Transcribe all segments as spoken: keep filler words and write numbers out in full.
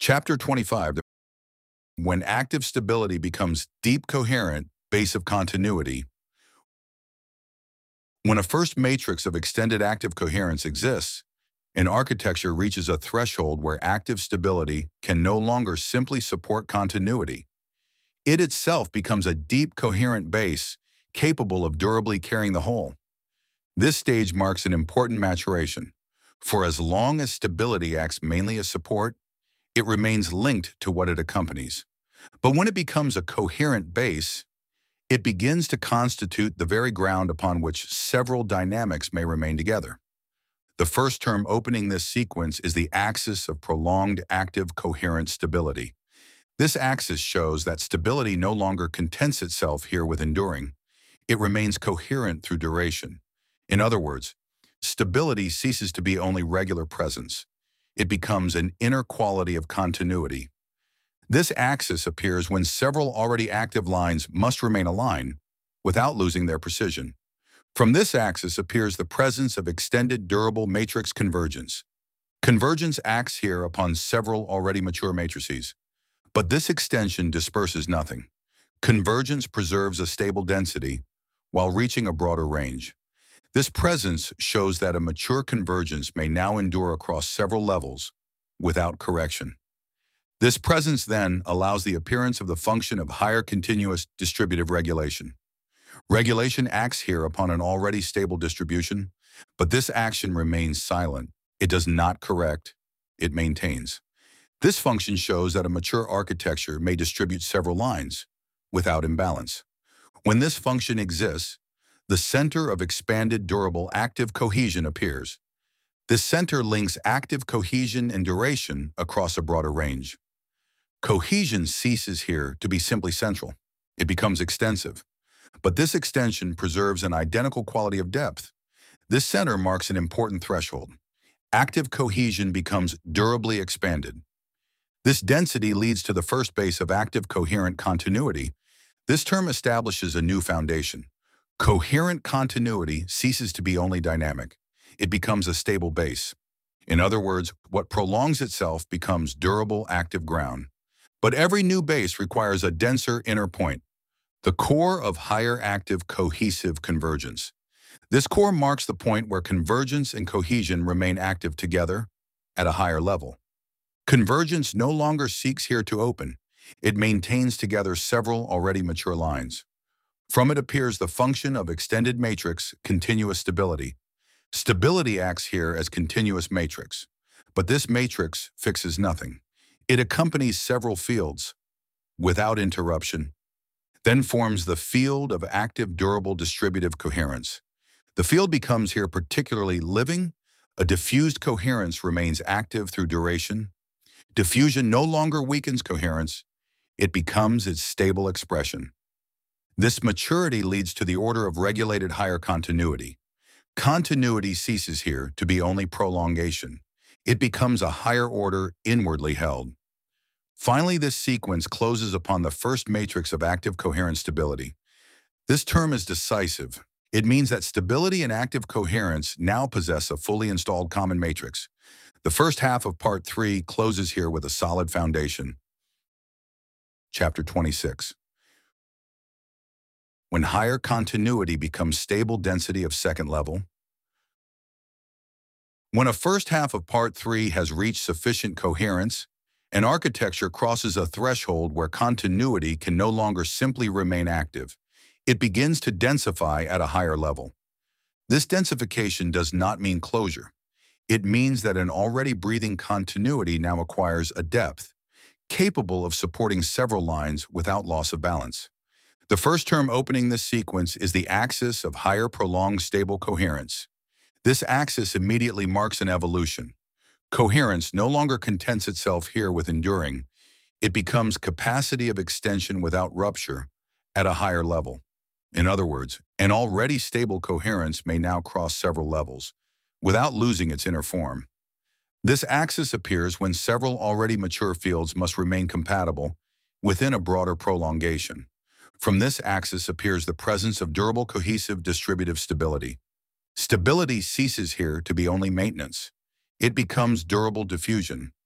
Chapter twenty-five, when active stability becomes deep coherent base of continuity. When a first matrix of extended active coherence exists, an architecture reaches a threshold where active stability can no longer simply support continuity. It itself becomes a deep coherent base capable of durably carrying the whole. This stage marks an important maturation. For as long as stability acts mainly as support, it remains linked to what it accompanies. But when it becomes a coherent base, it begins to constitute the very ground upon which several dynamics may remain together. The first term opening this sequence is the axis of prolonged active coherent stability. This axis shows that stability no longer contents itself here with enduring. It remains coherent through duration. In other words, stability ceases to be only regular presence. It becomes an inner quality of continuity. This axis appears when several already active lines must remain aligned without losing their precision. From this axis appears the presence of extended durable matrix convergence. Convergence acts here upon several already mature matrices, but this extension disperses nothing. Convergence preserves a stable density while reaching a broader range. This presence shows that a mature convergence may now endure across several levels without correction. This presence then allows the appearance of the function of higher continuous distributive regulation. Regulation acts here upon an already stable distribution, but this action remains silent. It does not correct, it maintains. This function shows that a mature architecture may distribute several lines without imbalance. When this function exists, the center of expanded durable active cohesion appears. This center links active cohesion and duration across a broader range. Cohesion ceases here to be simply central. It becomes extensive. But this extension preserves an identical quality of depth. This center marks an important threshold. Active cohesion becomes durably expanded. This density leads to the first base of active coherent continuity. This term establishes a new foundation. Coherent continuity ceases to be only dynamic. It becomes a stable base. In other words, what prolongs itself becomes durable active ground. But every new base requires a denser inner point, the core of higher active cohesive convergence. This core marks the point where convergence and cohesion remain active together at a higher level. Convergence no longer seeks here to open. It maintains together several already mature lines. From it appears the function of extended matrix continuous stability. Stability acts here as continuous matrix, but this matrix fixes nothing. It accompanies several fields without interruption, then forms the field of active durable distributive coherence. The field becomes here particularly living. A diffused coherence remains active through duration. Diffusion no longer weakens coherence. It becomes its stable expression. This maturity leads to the order of regulated higher continuity. Continuity ceases here to be only prolongation. It becomes a higher order inwardly held. Finally, this sequence closes upon the first matrix of active coherent stability. This term is decisive. It means that stability and active coherence now possess a fully installed common matrix. The first half of part three closes here with a solid foundation. Chapter twenty-six. When higher continuity becomes stable density of second level. When a first half of part three has reached sufficient coherence, an architecture crosses a threshold where continuity can no longer simply remain active. It begins to densify at a higher level. This densification does not mean closure. It means that an already breathing continuity now acquires a depth, capable of supporting several lines without loss of balance. The first term opening this sequence is the axis of higher prolonged stable coherence. This axis immediately marks an evolution. Coherence no longer contents itself here with enduring. It becomes capacity of extension without rupture at a higher level. In other words, an already stable coherence may now cross several levels without losing its inner form. This axis appears when several already mature fields must remain compatible within a broader prolongation. From this axis appears the presence of durable cohesive distributive stability. Stability ceases here to be only maintenance. It becomes durable diffusion.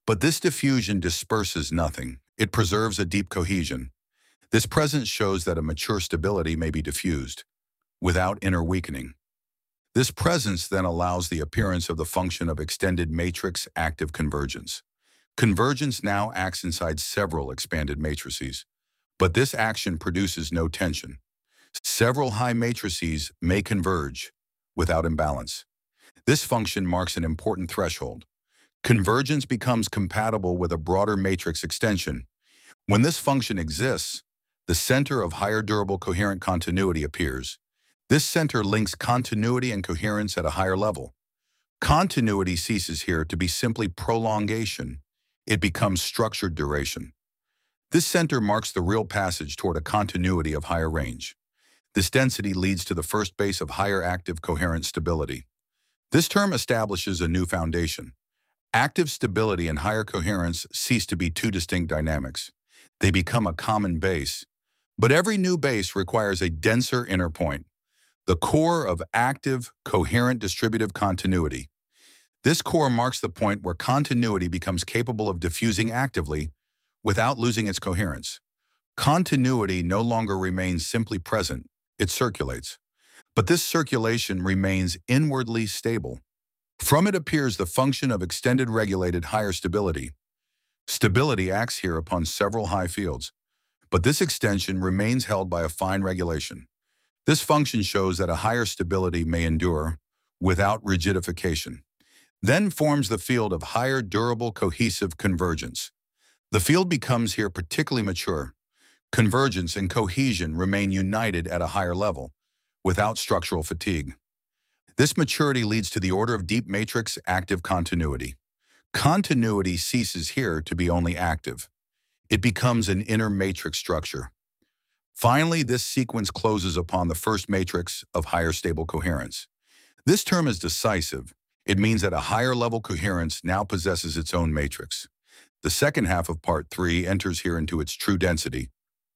But this diffusion disperses nothing. It preserves a deep cohesion. This presence shows that a mature stability may be diffused without inner weakening. This presence then allows the appearance of the function of extended matrix active convergence. Convergence now acts inside several expanded matrices, but this action produces no tension. Several high matrices may converge without imbalance. This function marks an important threshold. Convergence becomes compatible with a broader matrix extension. When this function exists, the center of higher durable coherent continuity appears. This center links continuity and coherence at a higher level. Continuity ceases here to be simply prolongation. It becomes structured duration. This center marks the real passage toward a continuity of higher range. This density leads to the first base of higher active coherent stability. This term establishes a new foundation. Active stability and higher coherence cease to be two distinct dynamics. They become a common base. But every new base requires a denser inner point, the core of active, coherent distributive continuity. This core marks the point where continuity becomes capable of diffusing actively without losing its coherence. Continuity no longer remains simply present, it circulates. But this circulation remains inwardly stable. From it appears the function of extended regulated higher stability. Stability acts here upon several high fields, but this extension remains held by a fine regulation. This function shows that a higher stability may endure without rigidification. Then forms the field of higher durable cohesive convergence. The field becomes here particularly mature. Convergence and cohesion remain united at a higher level, without structural fatigue. This maturity leads to the order of deep matrix active continuity. Continuity ceases here to be only active. It becomes an inner matrix structure. Finally, this sequence closes upon the first matrix of higher stable coherence. This term is decisive. It means that a higher level coherence now possesses its own matrix. The second half of part three enters here into its true density.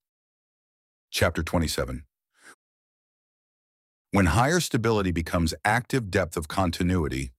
Chapter twenty-seven. When higher stability becomes active depth of continuity.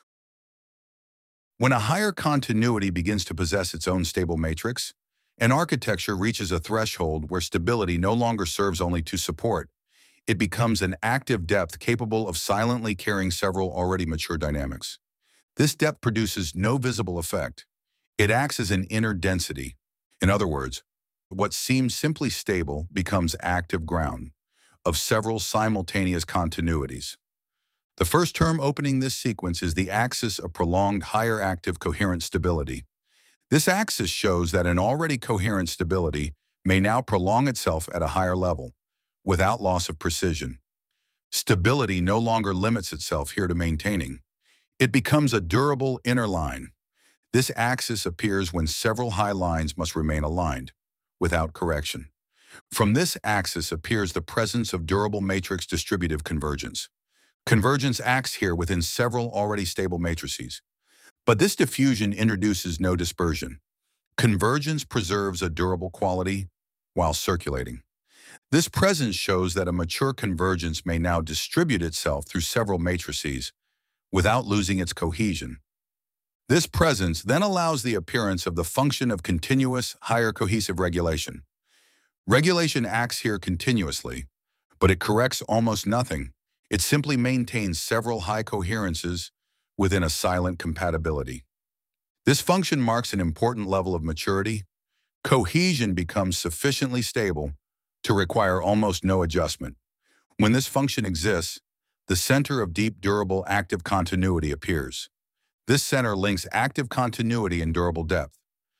When a higher continuity begins to possess its own stable matrix, an architecture reaches a threshold where stability no longer serves only to support. It becomes an active depth capable of silently carrying several already mature dynamics. This depth produces no visible effect. It acts as an inner density. In other words, what seems simply stable becomes active ground of several simultaneous continuities. The first term opening this sequence is the axis of prolonged higher active coherent stability. This axis shows that an already coherent stability may now prolong itself at a higher level, without loss of precision. Stability no longer limits itself here to maintaining. It becomes a durable inner line. This axis appears when several high lines must remain aligned, without correction. From this axis appears the presence of durable matrix distributive convergence. Convergence acts here within several already stable matrices. But this diffusion introduces no dispersion. Convergence preserves a durable quality while circulating. This presence shows that a mature convergence may now distribute itself through several matrices without losing its cohesion. This presence then allows the appearance of the function of continuous higher cohesive regulation. Regulation acts here continuously, but it corrects almost nothing. It simply maintains several high coherences within a silent compatibility. This function marks an important level of maturity. Cohesion becomes sufficiently stable to require almost no adjustment. When this function exists, the center of deep, durable, active continuity appears. This center links active continuity and durable depth.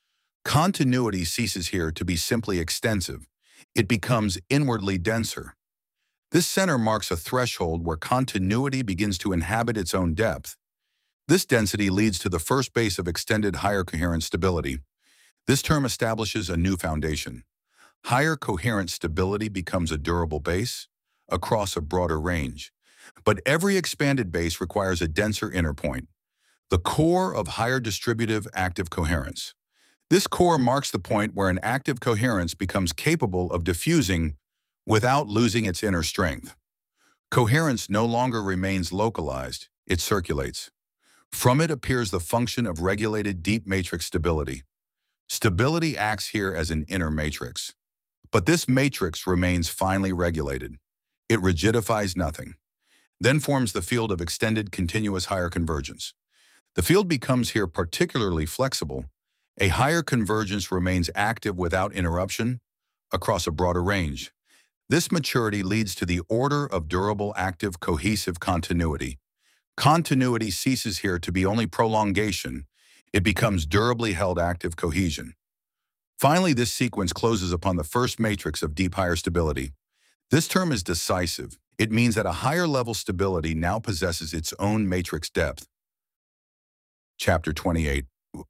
Continuity ceases here to be simply extensive. It becomes inwardly denser. This center marks a threshold where continuity begins to inhabit its own depth. This density leads to the first base of extended higher coherent stability. This term establishes a new foundation. Higher coherent stability becomes a durable base across a broader range. But every expanded base requires a denser inner point, the core of higher distributive active coherence. This core marks the point where an active coherence becomes capable of diffusing without losing its inner strength. Coherence no longer remains localized, it circulates. From it appears the function of regulated deep matrix stability. Stability acts here as an inner matrix. But this matrix remains finely regulated. It rigidifies nothing. Then forms the field of extended continuous higher convergence. The field becomes here particularly flexible. A higher convergence remains active without interruption across a broader range. This maturity leads to the order of durable active cohesive continuity. Continuity ceases here to be only prolongation. It becomes durably held active cohesion. Finally, this sequence closes upon the first matrix of deep higher stability. This term is decisive. It means that a higher level stability now possesses its own matrix depth. Chapter twenty-eight.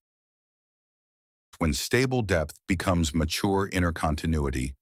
When stable depth becomes mature inner continuity.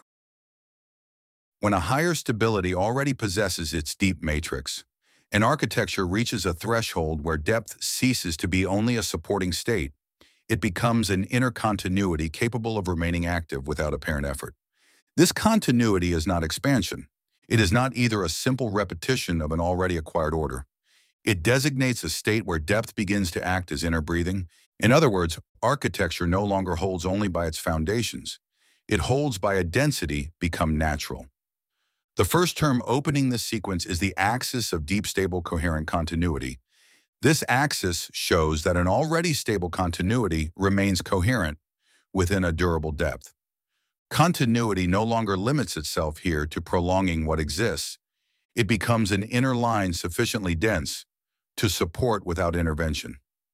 When a higher stability already possesses its deep matrix, an architecture reaches a threshold where depth ceases to be only a supporting state. It becomes an inner continuity capable of remaining active without apparent effort. This continuity is not expansion. It is not either a simple repetition of an already acquired order. It designates a state where depth begins to act as inner breathing. In other words, architecture no longer holds only by its foundations. It holds by a density become natural. The first term opening this sequence is the axis of deep stable coherent continuity. This axis shows that an already stable continuity remains coherent within a durable depth. Continuity no longer limits itself here to prolonging what exists. It becomes an inner line sufficiently dense to support without intervention.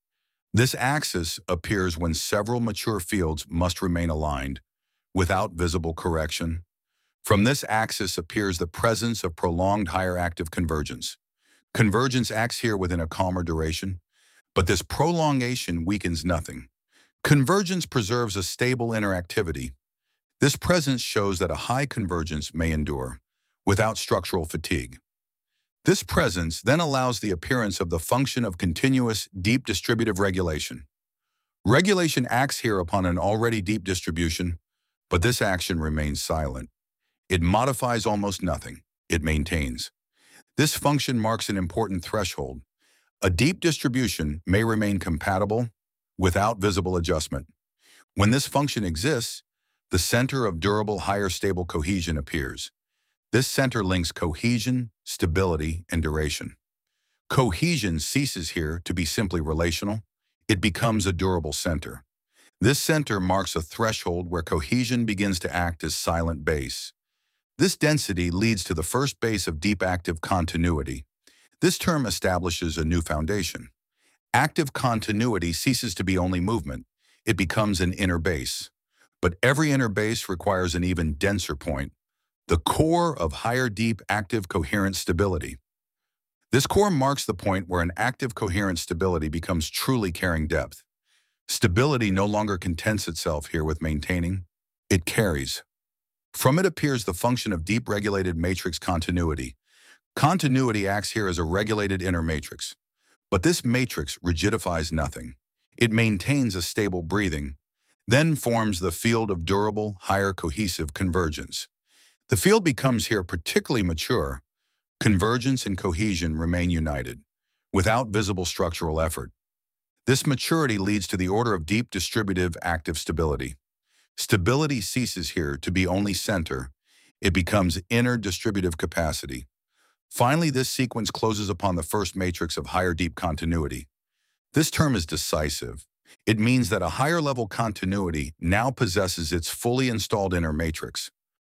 This axis appears when several mature fields must remain aligned without visible correction. From this axis appears the presence of prolonged higher active convergence. Convergence acts here within a calmer duration, but this prolongation weakens nothing. Convergence preserves a stable interactivity. This presence shows that a high convergence may endure without structural fatigue. This presence then allows the appearance of the function of continuous deep distributive regulation. Regulation acts here upon an already deep distribution, but this action remains silent. It modifies almost nothing. It maintains. This function marks an important threshold. A deep distribution may remain compatible without visible adjustment. When this function exists, the center of durable higher stable cohesion appears. This center links cohesion, stability, and duration. Cohesion ceases here to be simply relational. It becomes a durable center. This center marks a threshold where cohesion begins to act as silent base. This density leads to the first base of deep active continuity. This term establishes a new foundation. Active continuity ceases to be only movement. It becomes an inner base. But every inner base requires an even denser point, the core of higher deep active coherent stability. This core marks the point where an active coherent stability becomes truly carrying depth. Stability no longer contents itself here with maintaining. It carries. From it appears the function of deep regulated matrix continuity. Continuity acts here as a regulated inner matrix. But this matrix rigidifies nothing. It maintains a stable breathing, then forms the field of durable, higher cohesive convergence. The field becomes here particularly mature. Convergence and cohesion remain united, without visible structural effort. This maturity leads to the order of deep distributive active stability. Stability ceases here to be only center. It becomes inner distributive capacity. Finally, this sequence closes upon the first matrix of higher deep continuity. This term is decisive. It means that a higher level continuity now possesses its fully installed inner matrix.